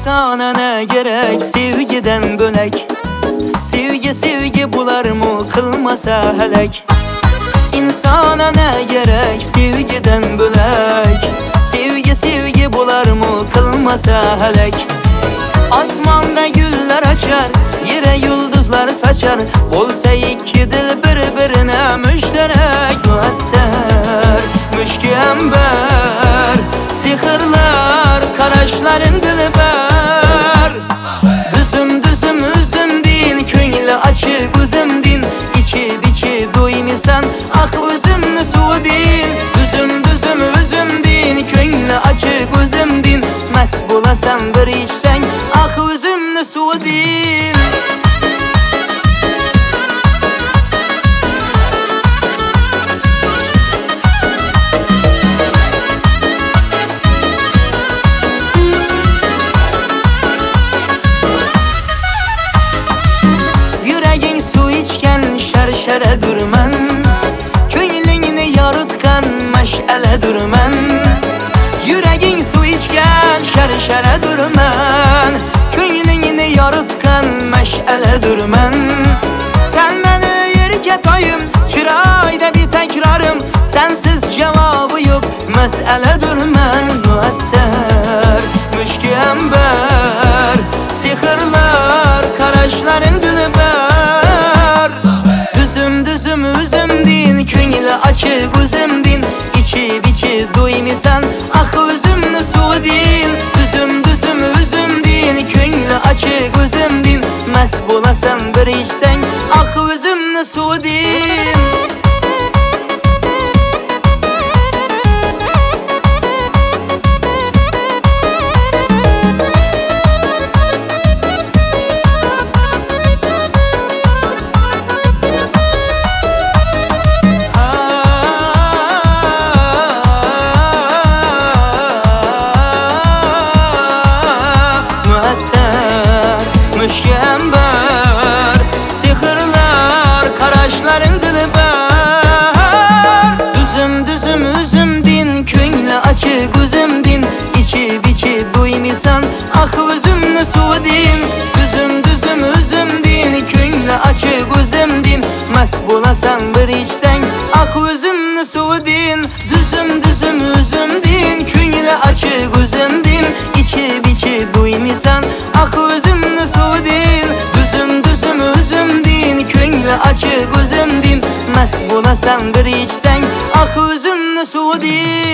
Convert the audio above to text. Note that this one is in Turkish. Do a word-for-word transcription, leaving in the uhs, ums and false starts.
İnsana ne gerek sevgiden bölek? Sevgi sevgi bular mı kılmasa helek? İnsana ne gerek sevgiden bölek? Sevgi sevgi bular mı kılmasa helek? Asmanda güller açar, yere yıldızlar saçar. Olsa iki dil birbirine müşterek. Müetter, müşkember, sihirler, karaşların dilber. Düzüm düzüm üzüm din, köngli açık üzüm din. İçip içip duymisan, ah üzümlü su din. Düzüm düzüm üzüm din, köngli açık üzüm din. Mest bulasan bir içsen, ah üzümlü su din. Şərşərədir mən, könlünü yarıtqan məşələdir mən. Yüreğin su içkən şərşərədir mən, könlünü yarıtqan məşələdir mən. Sən məni yerkə tayım, kirayda bir təkrarım. Sənsiz cavabı yox, məsələdir mən. Müəttər, müşkəmbər, sihirlər, karaşların dilbər. Düzüm üzüm din, köngli açık üzüm din. İçip içip duymisan, ah üzümlü su din. Düzüm düzüm üzüm din, köngli açık üzüm din. Mest bulasan bir içsen, ah üzümlü su din. Müşkember, sihirler, karaşların dilber. Düzüm düzüm üzüm din, köngli açık üzüm din. İçip içip duymisan, ah üzümlü su din. Düzüm düzüm üzüm din, köngli açık üzüm din. Mest bulasan bir içsen, ah üzümlü su din. Düzüm düzüm üzüm din, köngli açık üzüm din. İçip içip duymisan, ah üzümlü su din. Düzüm düzüm üzüm din, köngli açık üzüm din. Mest bulasan bir içsen, ah üzümlü su din.